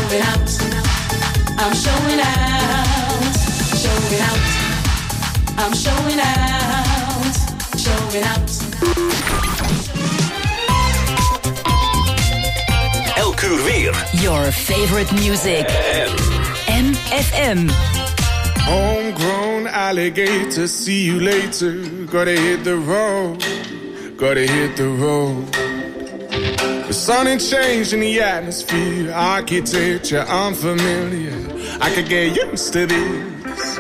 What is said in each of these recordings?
showing out. I'm showing out. Showing out. I'm showing out. Showing out. Elk uur weer. Your favorite music. MFM. Homegrown alligator, see you later. Gotta hit the road. Gotta hit the road. The sun ain't changed in the atmosphere. Architecture unfamiliar. I could get used to this.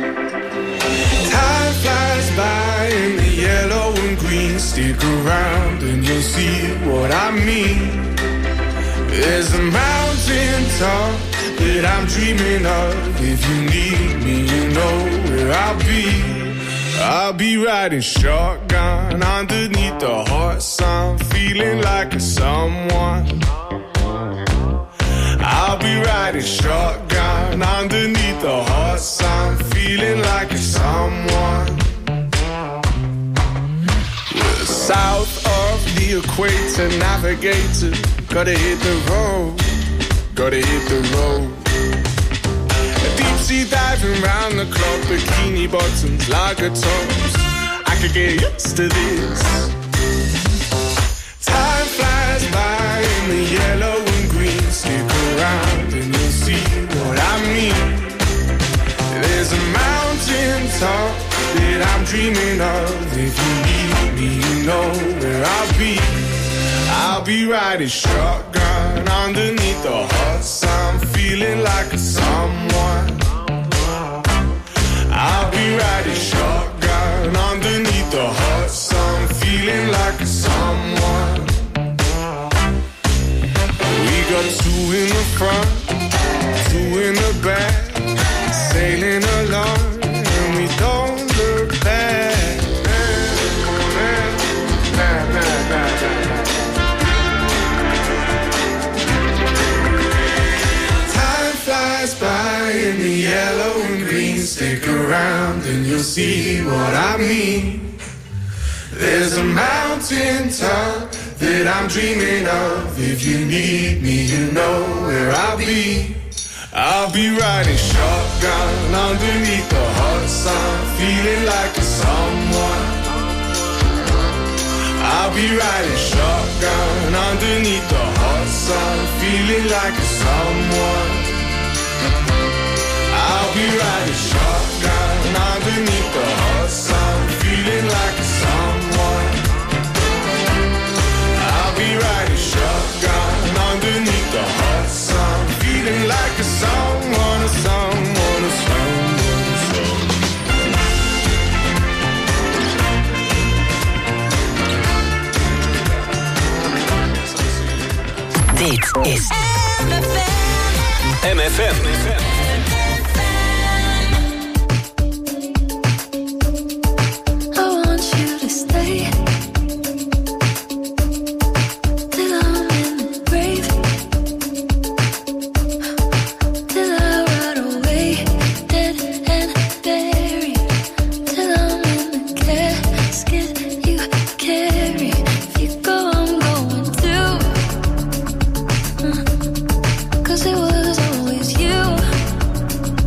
Time flies by in the yellow and green. Stick around and you'll see what I mean. There's a mountain top that I'm dreaming of. If you need me, you know where I'll be. I'll be riding shotgun underneath the hot sun, feeling like a someone. I'll be riding shotgun underneath the hot sun, feeling like a someone. We're south of the equator, navigator. Gotta hit the road, gotta hit the road. Deep sea diving round the clock, bikini bottoms, lager tops. I could get used to this. Time flies by in the yellow and green. Stick around and you'll see what I mean. There's a mountain top that I'm dreaming of. If you need me, you know where I'll be. I'll be riding shotgun underneath the hot sun, feeling like a someone. I'll be riding shotgun underneath the hot sun, feeling like a someone. We got two in the front, two in the back, sailing along, and we don't look back. By in the yellow and green, stick around and you'll see what I mean. There's a mountain top that I'm dreaming of. If you need me, you know where I'll be. I'll be riding shotgun underneath the hot sun, feeling like a someone. I'll be riding shotgun underneath the hot sun, feeling like a someone. I'll be riding shotgun underneath the hot sun, feeling like a someone. I'll be riding shotgun underneath the hot sun, feeling like a someone, a someone, a someone. Dit is MFM. Cause it was always you.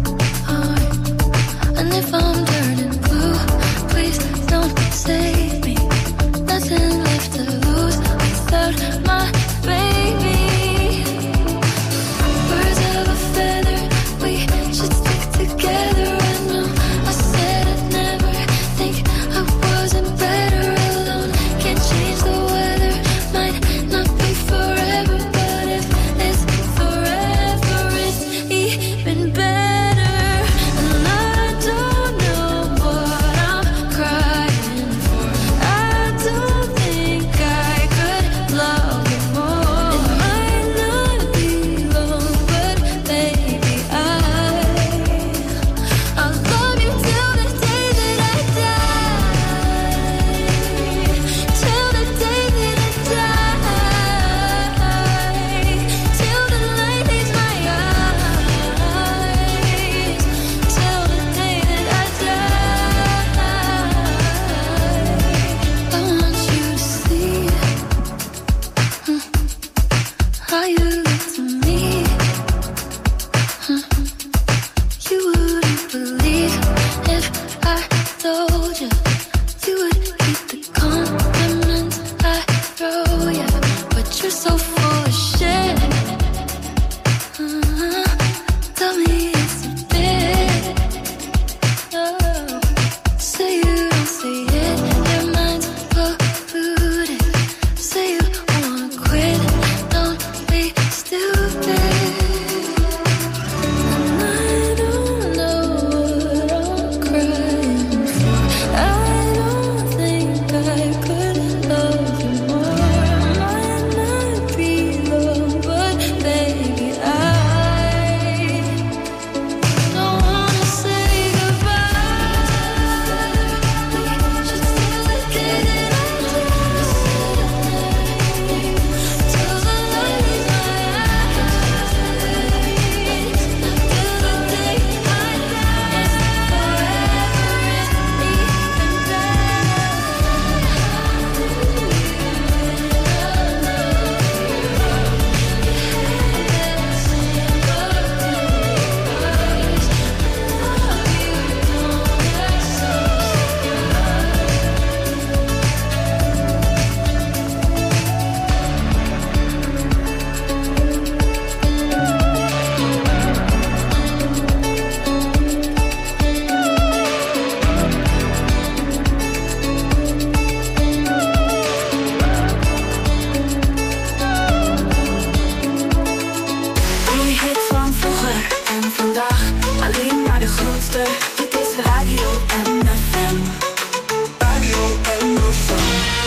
vandaag alleen maar de grootste. Dit is Radio MFM. Radio MFM.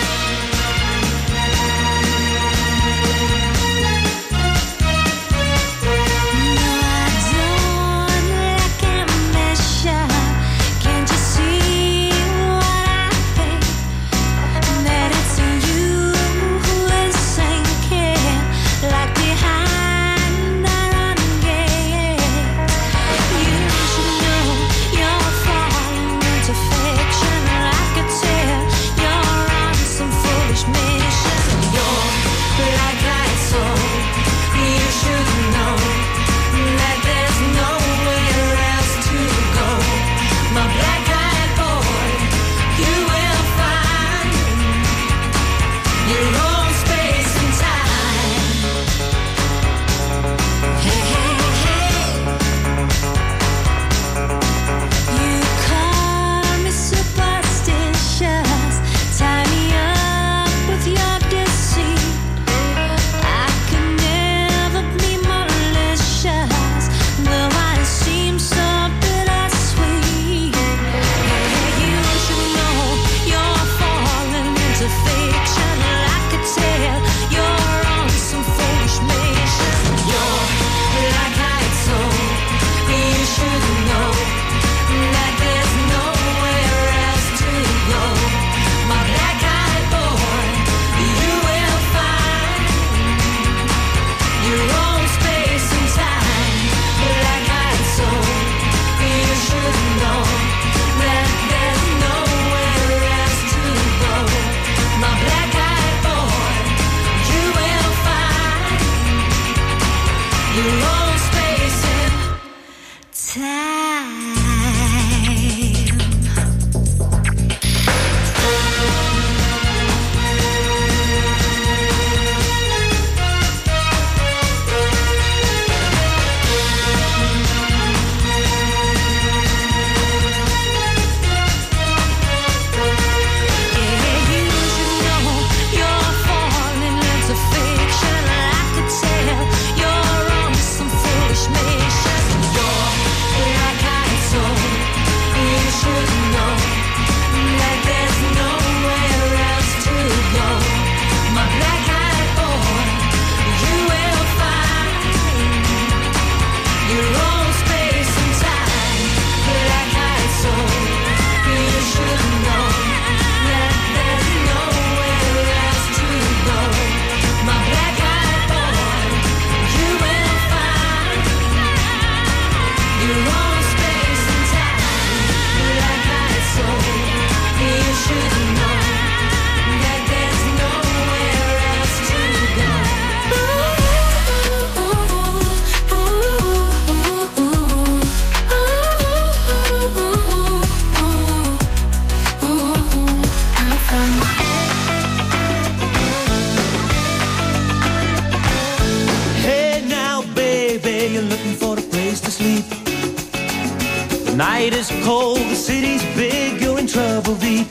night is cold, the city's big, you're in trouble deep.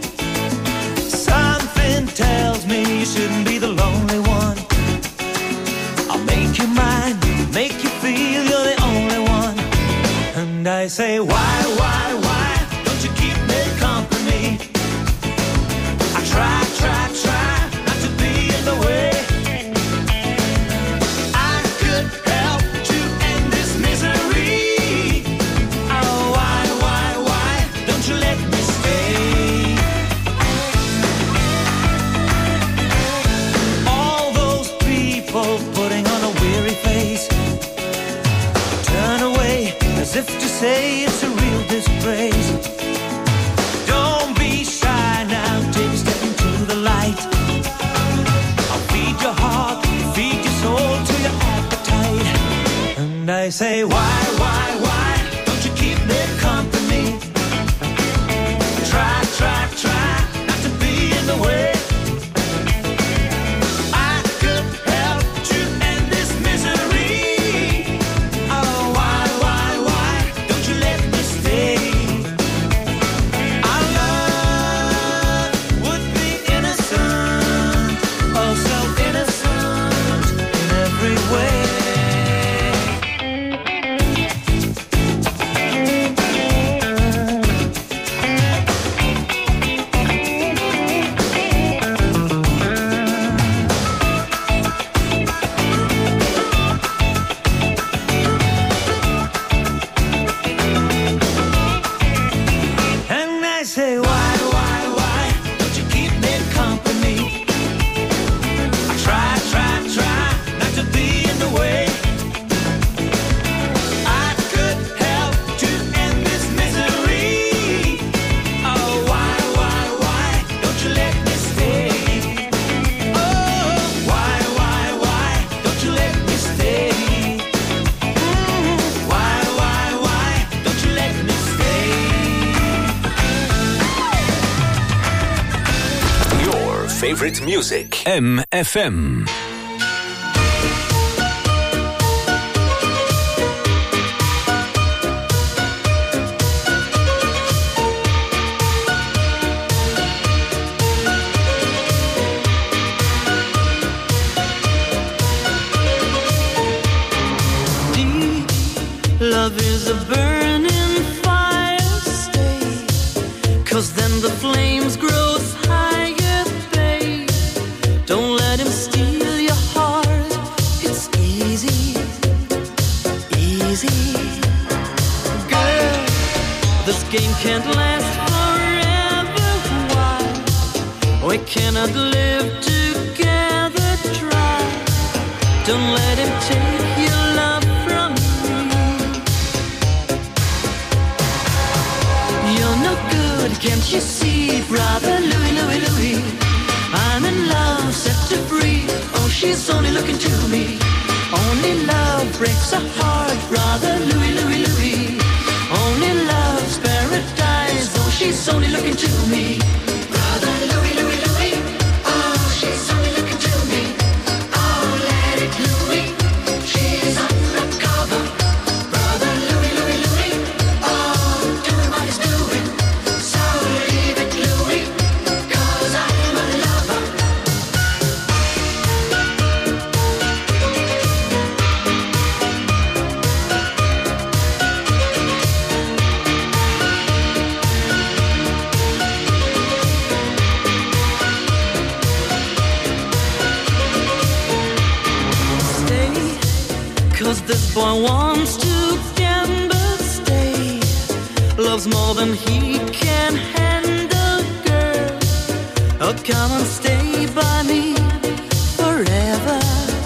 Something tells me you shouldn't be the lonely one. I'll make you mine, make you feel you're the only one. And I say, why don't you keep me company? I try not to be in the way. I could help to end this misery. Oh, why don't you let me stay? All those people putting on a weary face, turn away as if to say it's a real disgrace. Don't be shy now, take a step into the light. I'll feed your heart, feed your soul to your appetite. And I say, why don't you keep me company? Try not to be in the way. I could help to end this misery. Oh, why don't you let me stay? Our love would be innocent, oh so innocent in every way. favorite music. MFM. Love is a burning fire, stay, 'cause then the flames grow higher, babe. Don't let him steal your heart, it's easy, easy. Girl, this game can't last forever, why? We cannot live together, try. Don't let him take your love from me. You're no good, can't you see, brother Louis, Louis, Louis? I'm in love, set to free. Oh, she's only looking to me. Only love breaks a heart, brother Louis, Louis, Louis. Only love's paradise. Oh, she's only looking to me. Brother Louis, Louis, Louis. Oh, she's only looking to me. Oh, let it Louis. She's undercover. Brother Louis, Louis, Louis. Oh, doing what he's doing. So leave it Louis, 'cause I'm a lover. Stay, 'cause this boy wants to gamble, stay. Loves more than he can handle, girl. Oh, come and stay by me forever,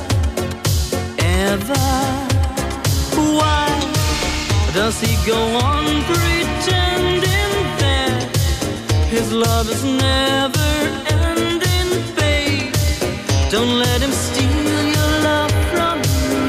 ever. Why does he go on pretending that his love is never ending, babe? Don't let him steal your love from me.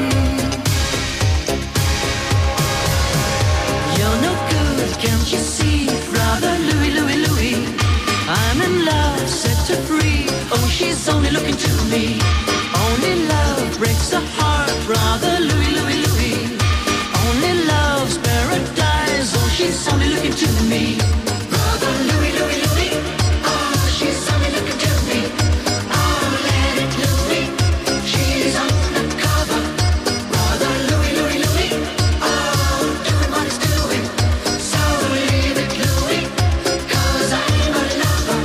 You're no good, can't you see, brother Louis, Louis, Louis? I'm in love, set to free. Oh, she's only looking to me. Only love breaks a heart, brother Louis, Louis, Louis. Only love's paradise. Oh, she's only looking to me. Brother Louis, Louis, Louis. Oh, she's only looking to me. Oh, let it Louis. She's undercover. Brother Louis, Louis, Louis. Oh, doing what he's doing. So leave it Louis, 'cause I'm a lover.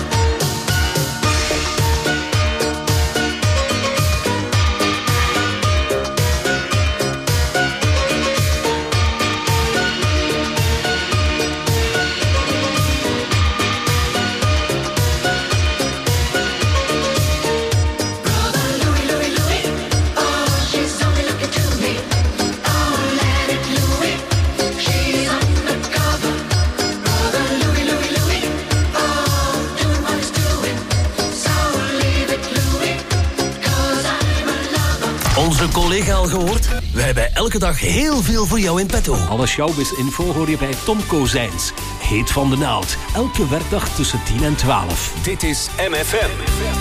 Brother Louis, Louis, Louis. Oh, she's only looking to me. Oh, let it Louis. She's undercover. Brother Louis, Louis, Louis. Oh, doing what he's doing. So leave it Louis, 'cause I'm a lover. Onze collega al gehoord? Wij hebben elke dag heel veel voor jou in petto. Alle showbiz-info hoor je bij Tom Kozijns. Heet van de naald. Elke werkdag tussen 10 en 12. Dit is MFM.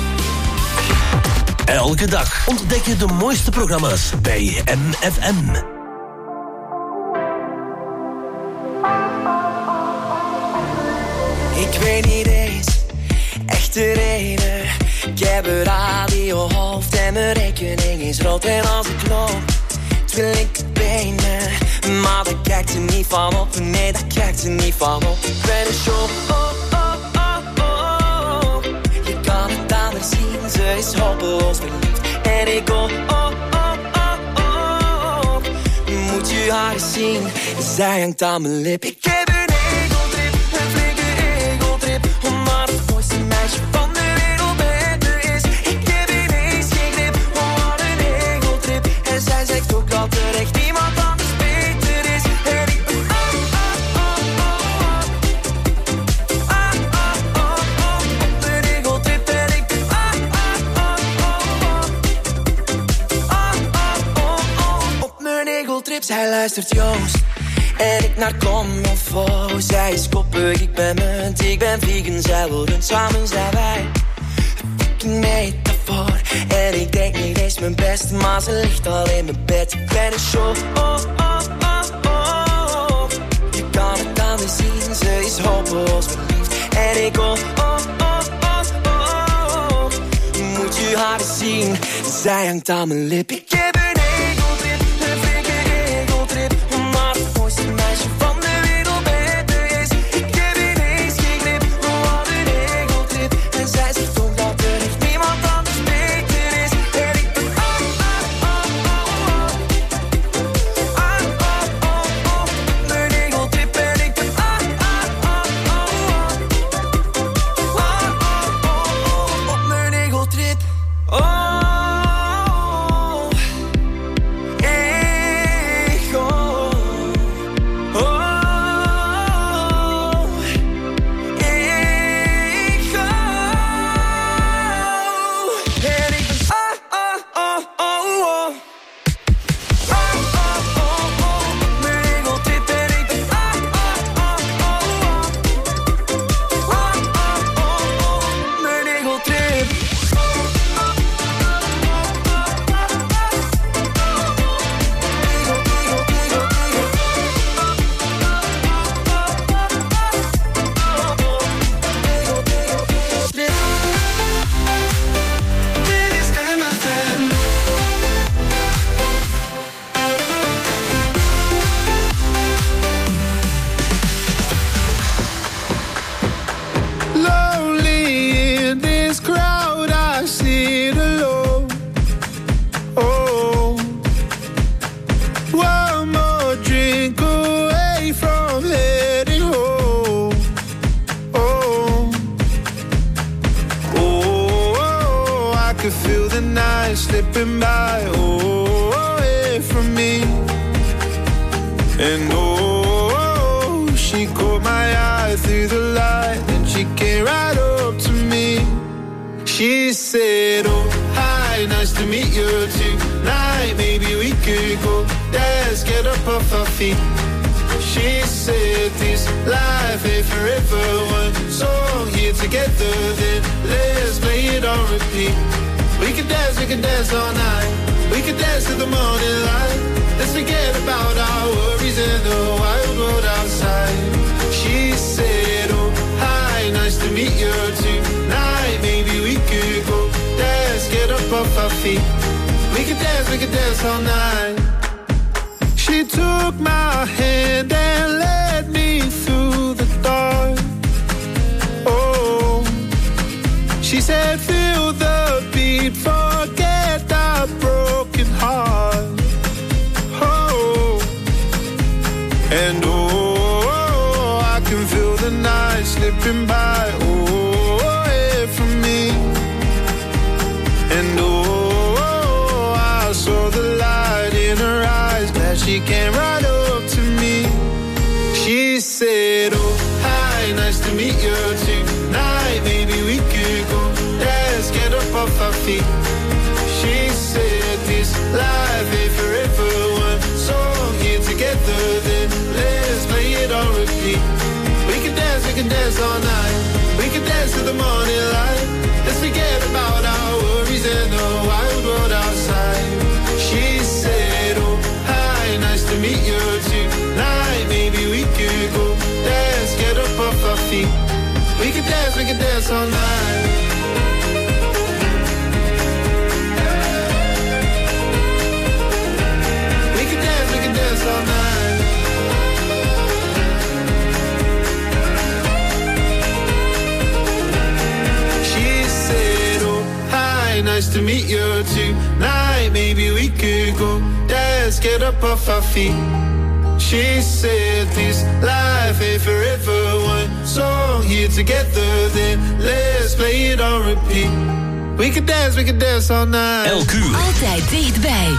Elke dag ontdek je de mooiste programma's bij MFM. Ik weet niet eens echt de reden. Ik heb een radiohoofd en mijn rekening is rood. En als ik loop, twee linkerbenen. Maar daar kijkt ze niet van op. Nee, daar kijkt ze niet van op. Ik ben een show, je kan het aan haar zien. Ze is hopeloos verliefd. En ik go, moet je haar eens zien. Zij hangt aan mijn lip. Ik heb een egeltrip, een flinke egeltrip. Omdat het mooiste meisje van de wereld bij me is. Ik heb ineens geen grip, wat een egeltrip. En zij zegt ook dat er echt niemand anders beter is. En ik ben op een egeltrip. En ik ben op mijn egeltrip. Zij luistert Joost en ik naar Commonfo. Zij is koppig, ik ben munt, ik ben vegan. Zij wil rund, samen zijn wij fucking metafoor. En ik denk niet eens mijn best, maar ze ligt al in mijn bed. Ik ben een show, oh, oh, oh, oh. Je kan het aan me zien, ze is hopeloos verliefd. En ik oh, oh, oh, oh, oh. Moet je haar eens zien, zij hangt aan mijn lip. Ik heb een egeltrip, een flinke egeltrip. Maar het mooiste meisje van de wereld bent is. Ik heb ineens geen grip, wat een egeltrip. En zij zegt ook dat er echt niemand anders beter is. En ik ben mijn egeltrip. En ik ben op mijn egeltrip. Slipping by, away from me. And oh, she caught my eye through the light, and she came right up to me. She said, oh, hi, nice to meet you tonight. Maybe we could go dance, get up off our feet. She said this life ain't forever. One song here together, then let's play it on repeat. We can dance all night. We can dance till the morning light. Let's forget about our worries and the wild world outside. She said, oh, hi, nice to meet you tonight. Maybe we could go dance, get up off our feet. We can dance all night. She took my hand and led me through the dark. Oh, she said, feel the beat, forget our broken heart. Oh, and oh, I can feel the night slipping by, away from me. And oh, I saw the light in her eyes, glad she came right up to me. She said, oh, hi, nice to meet you tonight. Maybe we could go dance, get up off our feet. She said this life ain't forever. One song here together, then let's play it on repeat. We can dance all night. We can dance till the morning light. Let's forget about our worries and the wild world outside. She said, oh, hi, nice to meet you tonight. Maybe we could go dance, get up off our feet. We can dance all night. We can dance all night. She said, oh, hi, nice to meet you tonight. Maybe we could go dance, get up off our feet. She said this life ain't forever. One song here together, then let's play it on repeat. We can dance all night. Elk uur. Altijd dichtbij.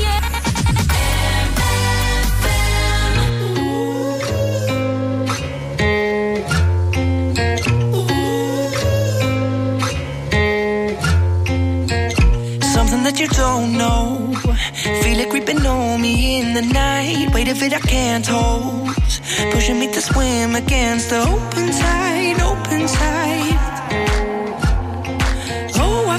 Something that you don't know. Feel it creeping on me in the night. Weight of it I can't hold. Pushing me to swim against the open tide, open tide. Oh, I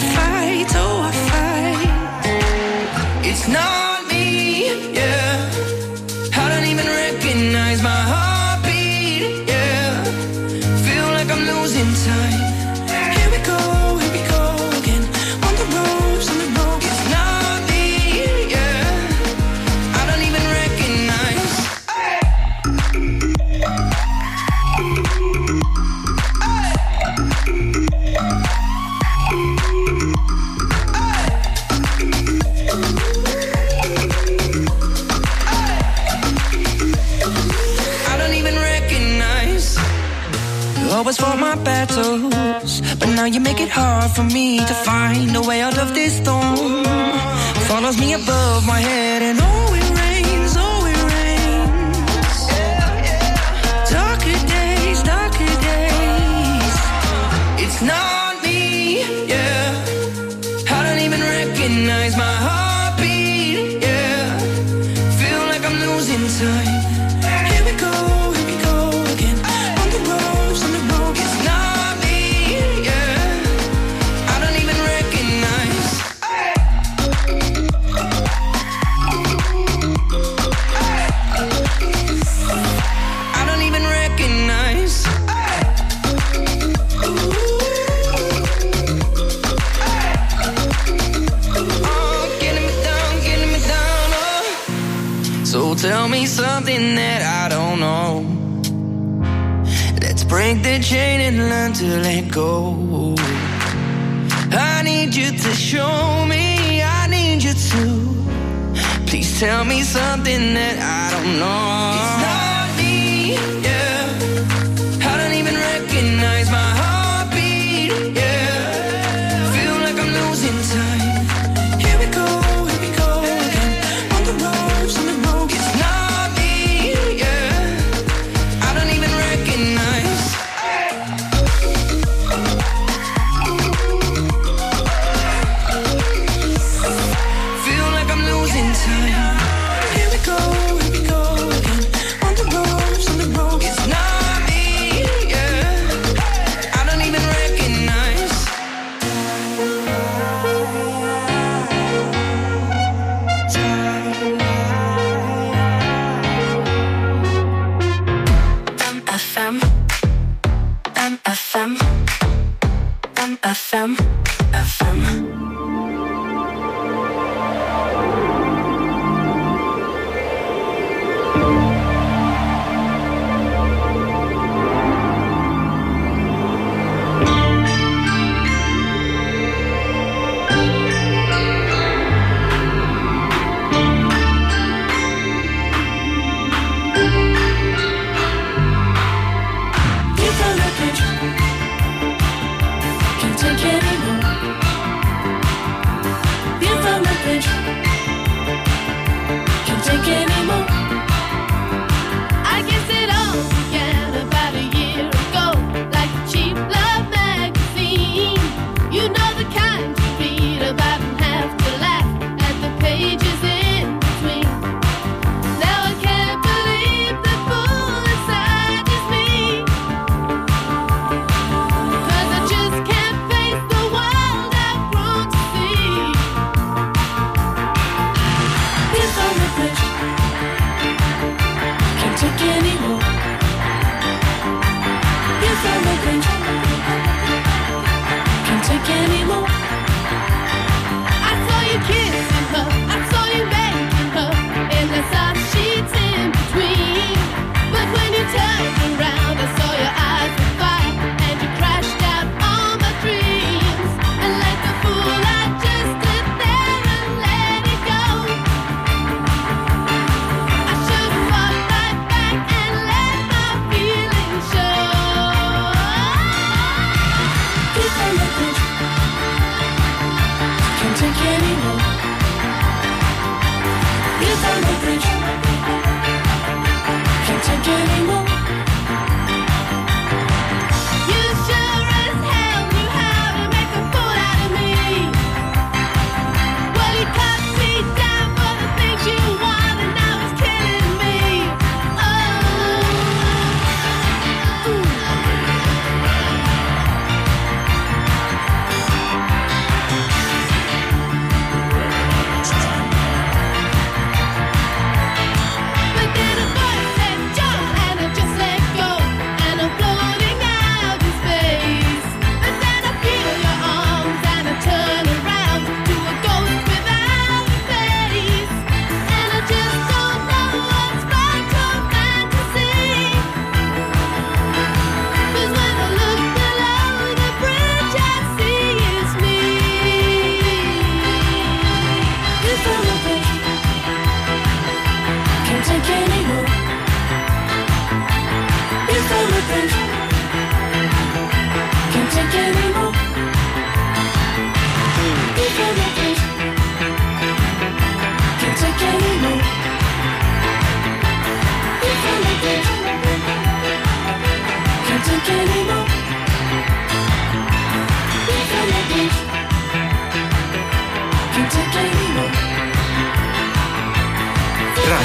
fought my battles, but now you make it hard for me to find a way out of this storm. Follows me above my head and oh it rains, oh it rains. Darker days, it's not me, yeah. I don't even recognize my heartbeat, yeah. Feel like I'm losing time. Here we go again. On the road, it's not me, yeah. I don't even recognize. I don't even recognize. Oh, getting me down, oh. So tell me something that I don't know. Let's break the chain and learn to let go. I need you to show me, I need you to. Please tell me something that I don't know. It's not me, yeah. I don't even recognize my heartbeat, yeah. Feel like I'm losing time. Here we go again. On the road, it's not me, yeah. I don't even recognize. Feel like I'm losing time. Here we go again. On the road, it's not me, yeah. I don't even recognize. FM.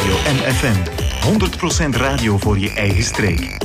Radio NFM. 100% radio voor je eigen streek.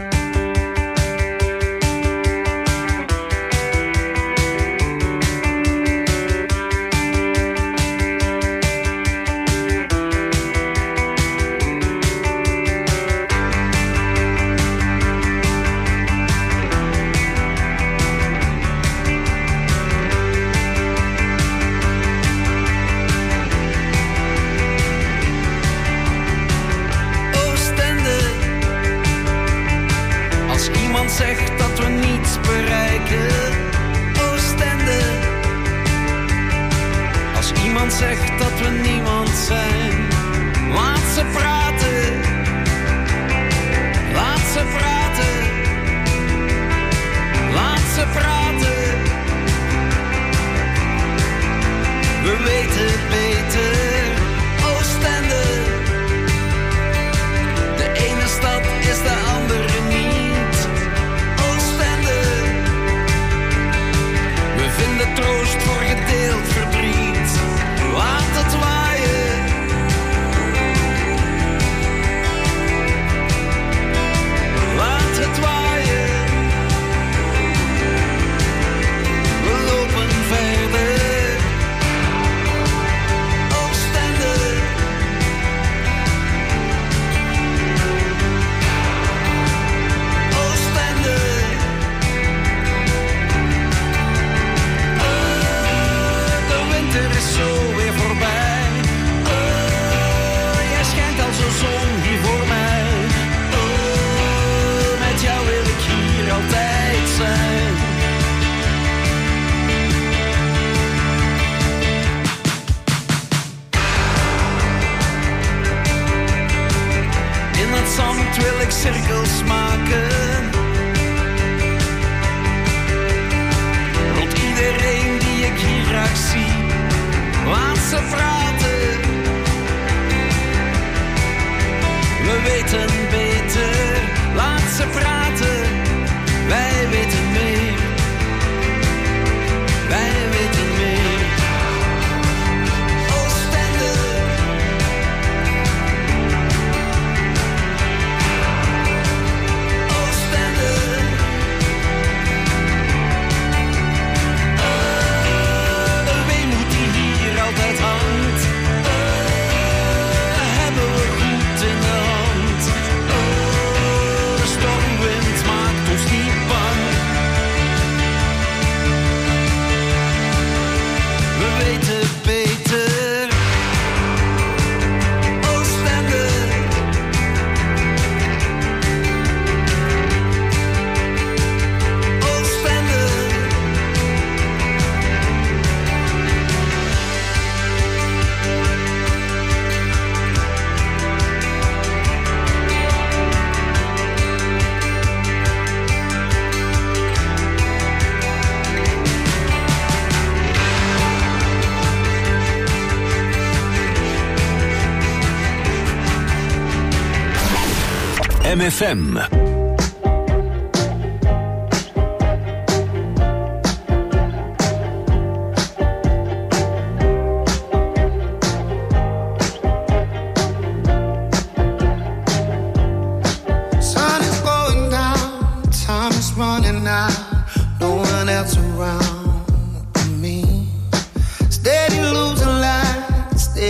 MFM.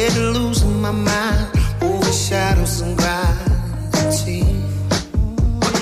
Shadows and gravity.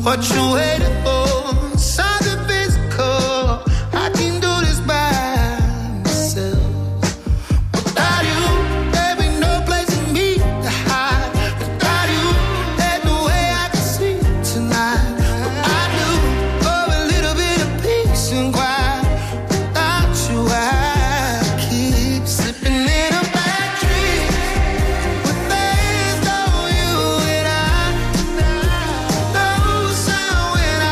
What you waiting for? Something physical. I can do this by myself. Without you, there be no place for me to hide. Without you, there's no way I can sleep tonight. But I do for a little bit of peace and quiet. Without you, I keep slipping in a bad dream. But there's no you and I. No sound when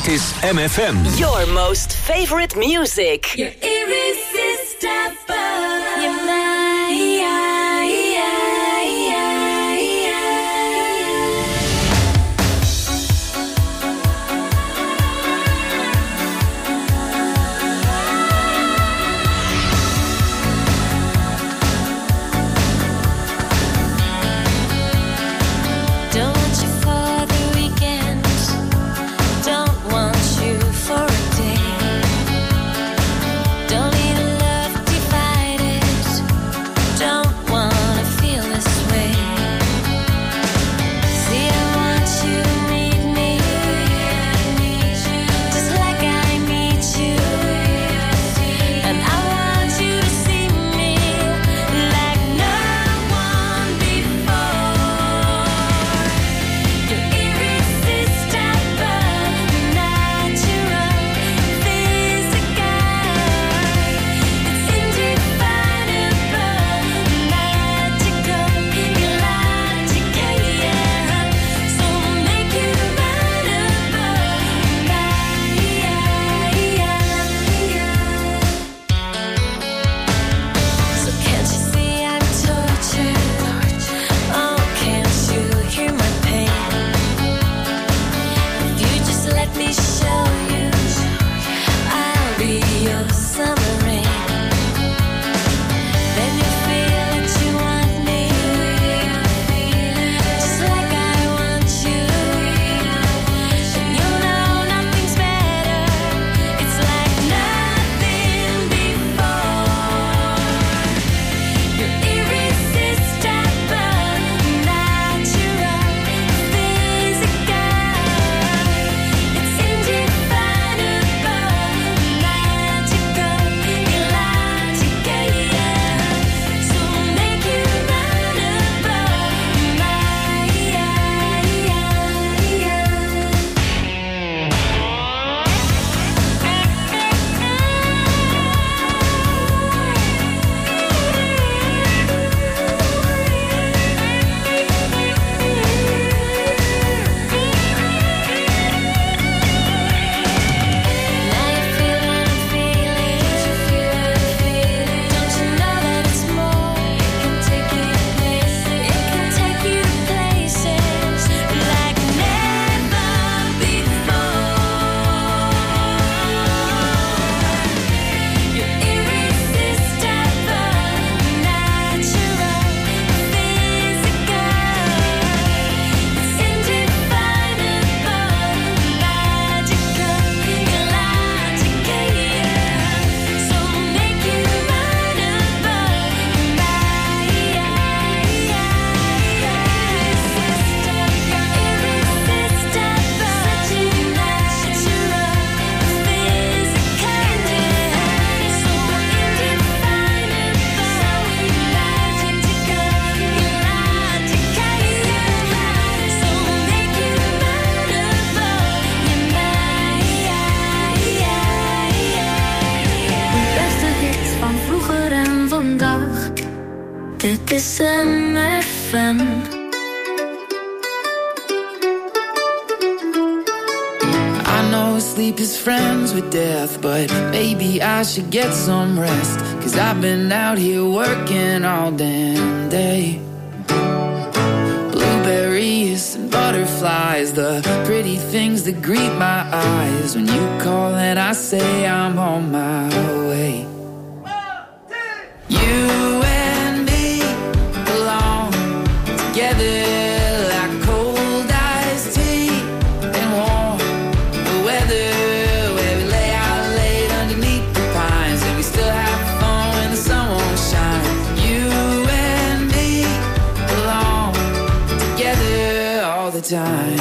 Dit is MFM. Your most favorite music. You're irresistible. You're mine. Dit is MFM. I know sleep is friends with death, but maybe I should get some rest. 'Cause I've been out here working all damn day. Blueberries and butterflies, the pretty things that greet my eyes. When you call and I say I'm on my way. You and me belong together like cold iced tea and warm the weather, where we lay out late underneath the pines and we still have fun when the sun won't shine. You and me belong together all the time.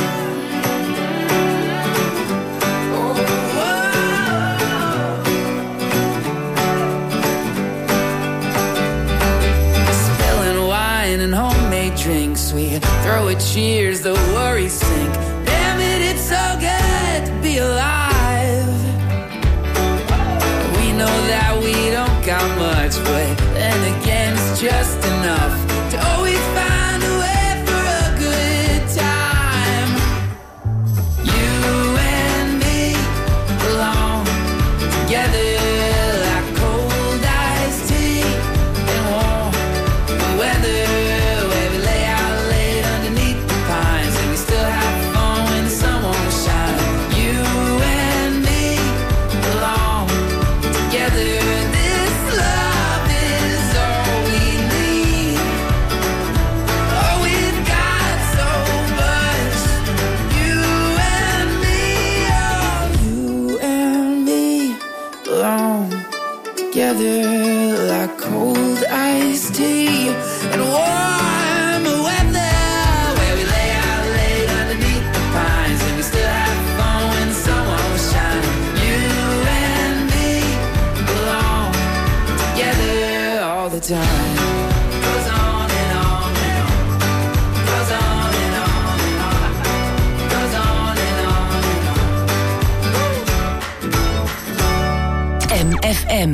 Drinks, we throw a cheers, the worries sink. Damn it, it's so good to be alive. We know that we don't got much, but then again it's just enough to always find a way for a good time. You and me the time goes on and on and on, goes on and on and on, goes on and on and on. MFM.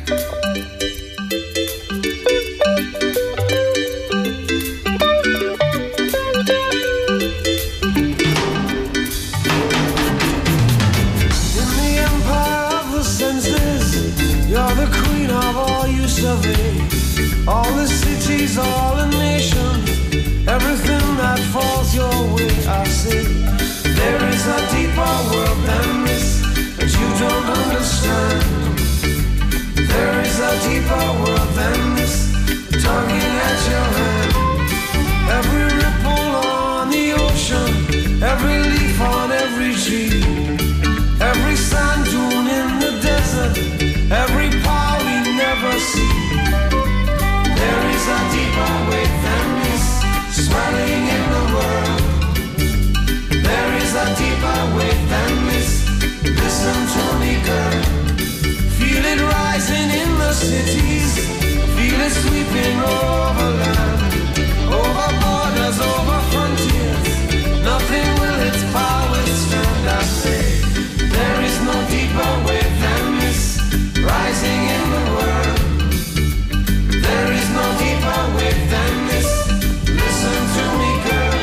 All the cities, all the nations, everything that falls your way, I say. There is a deeper world than this that you don't understand. There is a deeper world than this, tugging at your hand. Every ripple on the ocean, every leaf on every tree, every sand dune in the desert, every power we never see. There is a deeper way than this, swelling in the world. There is a deeper way than this, listen to me girl. Feel it rising in the cities, feel it sweeping over land, over borders, over frontiers. Nothing will its power withstand, I say. There is no deeper way than this, rising in the world. There is no deeper way than this, listen to me girl.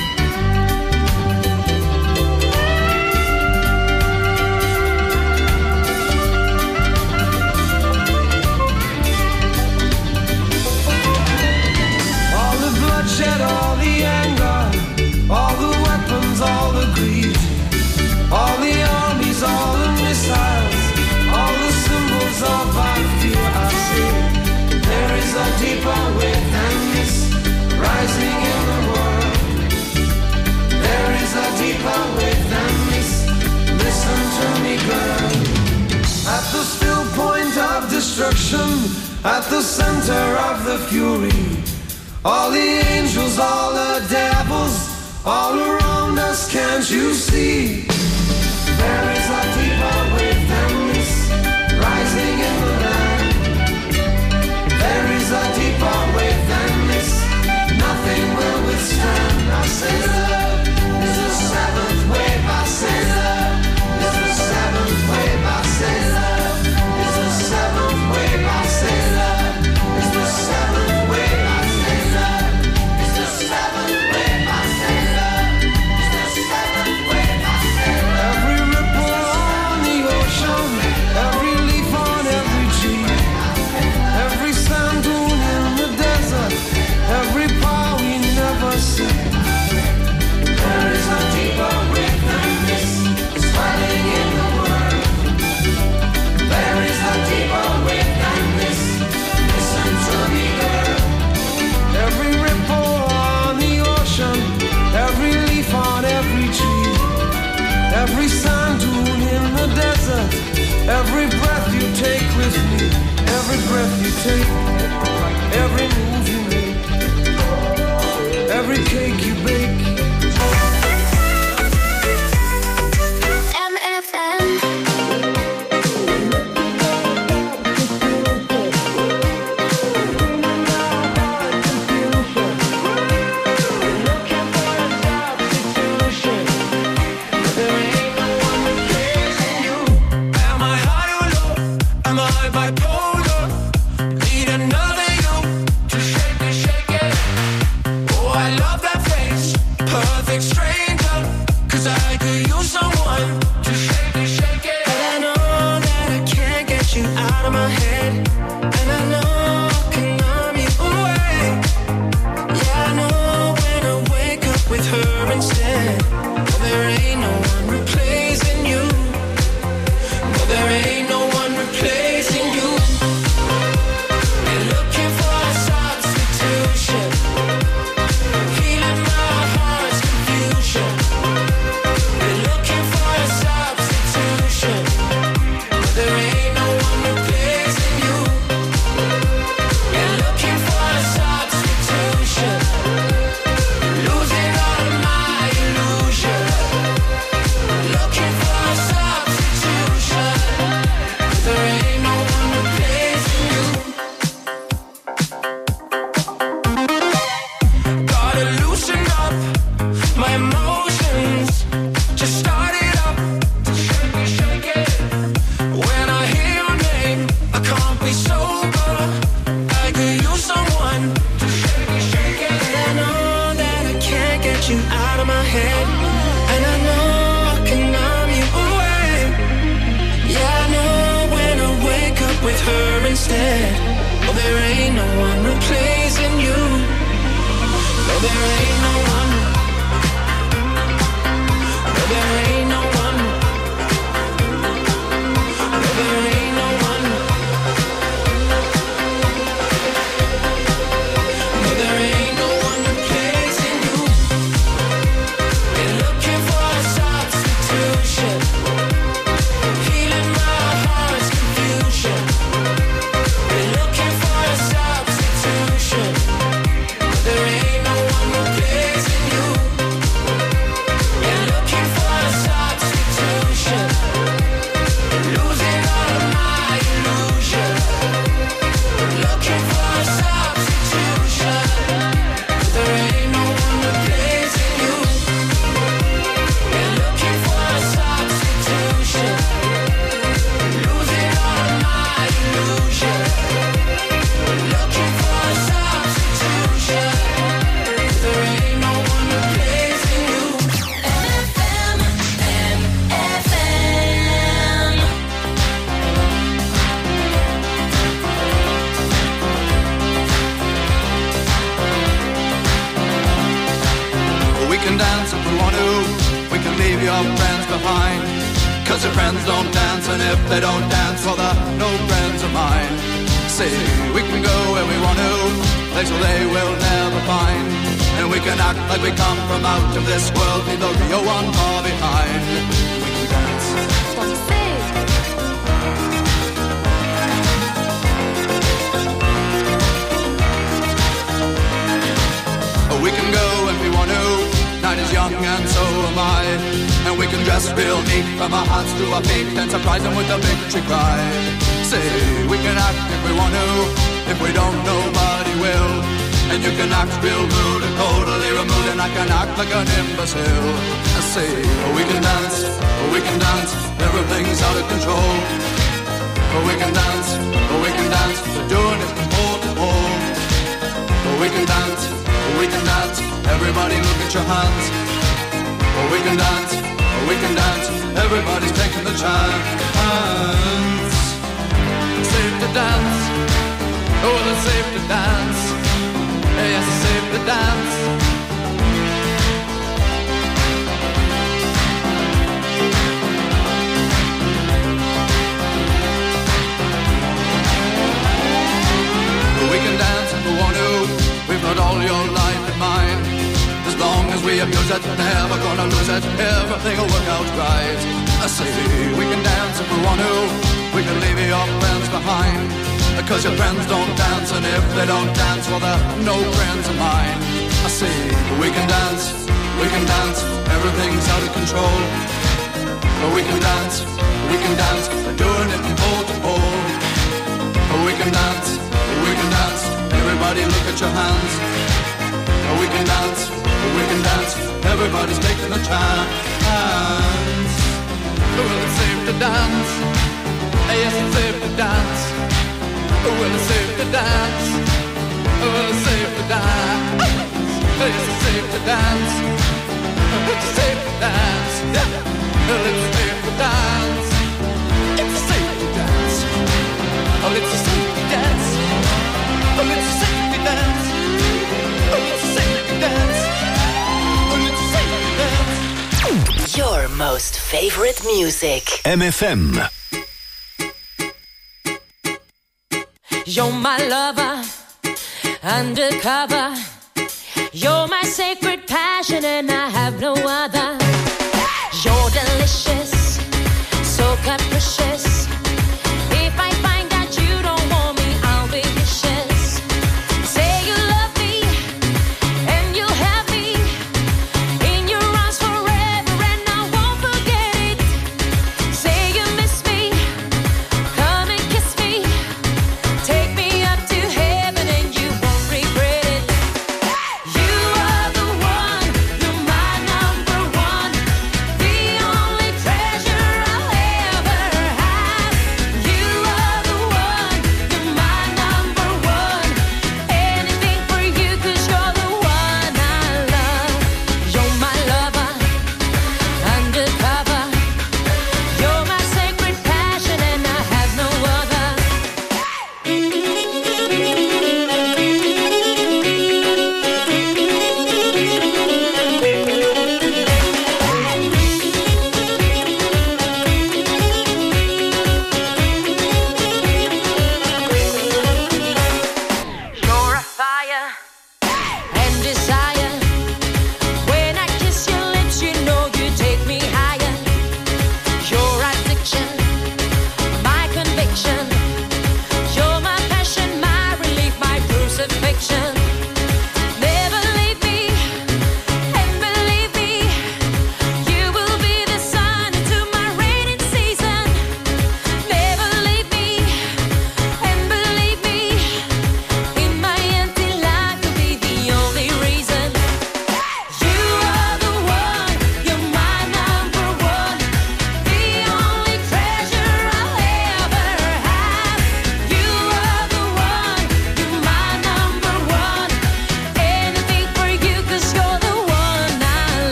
All the bloodshed, all the anger, all the weapons, all the greed, all the armies, all the missiles, all the symbols of our fear, I say. There is a deeper way than this, rising in the world. There is a deeper way than this, listen to me girl. At the still point of destruction, at the center of the fury, all the angels, all the devils, all around us, can't you see? There is a deeper way than this, rising in the land. There is a deeper way than this, nothing will withstand. I say love is the seventh wave. I say love is the seventh wave. I say love is the seventh wave. I say love is the seventh wave. I say love is the seventh wave. I say love is the seventh wave. I say love. Every ripple on the ocean, every leaf on every tree, every sand dune in the desert, every power we never see. There is a deeper way than this, swelling in the world. There is a deeper way than this, listen to me girl. Every ripple on the ocean, every leaf on every tree, every sand dune in the desert, every breath you take with me, every breath you take, every move you make, every cake you bake. MFM. Am I high or low? Am I bipolar? Need another you to shake it, shake it. Oh, I love that face. head, and I know I can numb you away. Yeah, I know when I wake up with her instead. Oh, there ain't no one replacing you. No, there ain't no one. No, there ain't no one. No, there ain't no one. No, there ain't no one replacing you. Been looking for a substitution, healing my heart's confusion. Been looking for a substitution. There ain't no one replacing you. Been looking for a substitution, losing all of my illusion. Looking for a substitution. There ain't no one replacing you. Been looking for a substitution, losing all of my illusion. Looking for a substitution. There ain't no one replacing you. FM, FM. We can dance if we want to. We can leave your friends behind. 'Cause your friends don't dance, and if they don't dance, well, they're no friends of mine. See, we can go where we want to, places they will never find. And we can act like we come from out of this world, leave the real one far behind. We can dance. We can go if we want to. Night is young and so am I. And we can dress real neat from our hearts to our feet and surprise them with a victory cry. Say, we can act if we want to. If we don't, nobody will. And you can act real rude and totally removed, and I can act like an imbecile. I say, we can dance, everything's out of control. We can dance, we're doing it from pole to pole. We can dance, everybody look at your hands. We can dance, everybody's taking the chance. Safe to dance, oh, it's safe to dance. Yes, it's safe to dance. We can dance if we want to. We've got all your life in mind. As long as we abuse it, never gonna lose it. Everything will work out right. I say we can dance if we want to. We can leave your friends behind. Because your friends don't dance, and if they don't dance, well, they're no friends of mine. I say we can dance, everything's out of control. But we can dance, we're doing it from pole to pole. We can dance, everybody look at your hands. We can dance, everybody's taking a chance. Well, it's safe to dance, yes, it's safe to dance. Well, it's safe to dance, well, it's safe to dance. Yes, it's safe to dance, it's safe to dance. Well, it's safe to dance, it's safe to dance. Oh, it's a safety dance. Oh, it's a safety dance. Oh, it's a safety dance. Oh, it's a safety dance. Your most favorite music. MFM. You're my lover, undercover. You're my sacred passion, and I have no other. You're delicious, so capricious. If I find out you don't want me, I'll be vicious. Say you love me, and you'll have me in your arms forever, and I won't forget it. Say you miss me, come and kiss me. Take me up to heaven, and you won't regret it. You are the one, you're my number one, the only treasure I'll ever have.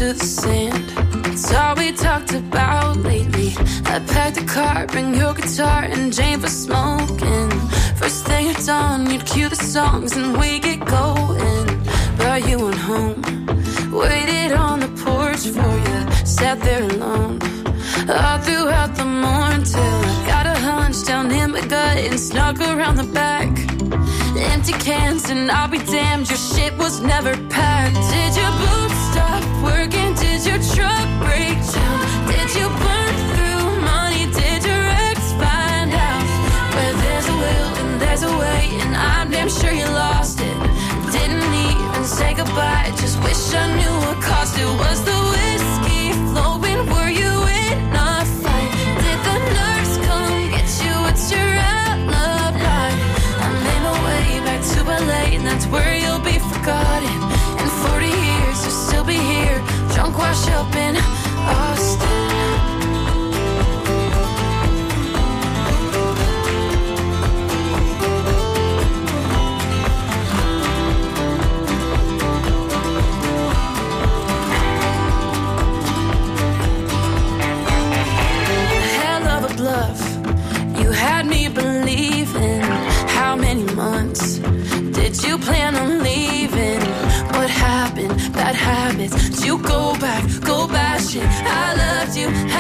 to the sand. It's all we talked about lately. I packed a car, bring your guitar and Jane for smoking. First thing at dawn, you'd cue the songs and we get going. But you went home, waited on the porch for you, sat there alone all throughout the morning till I got a hunch down in my gut and snuck around the back. Empty cans and I'll be damned, your shit was never packed. Did your boots stop working? Did your truck break down? Did you burn through money? Did your ex find out? Where there's a will and there's a way, and I'm damn sure you lost it. Didn't even say goodbye, just wish I knew what cost it. Was the whiskey flowing? Were you in a fight? Did the nurse come get you? What's your alibi? I made my way back to LA, and that's where you'll be forgotten. In 40 years you'll still be here, drunk, washed up in Austin. You had me believing. How many months did you plan on leaving? What happened? Bad habits. Did you go back, go bashing? I loved you,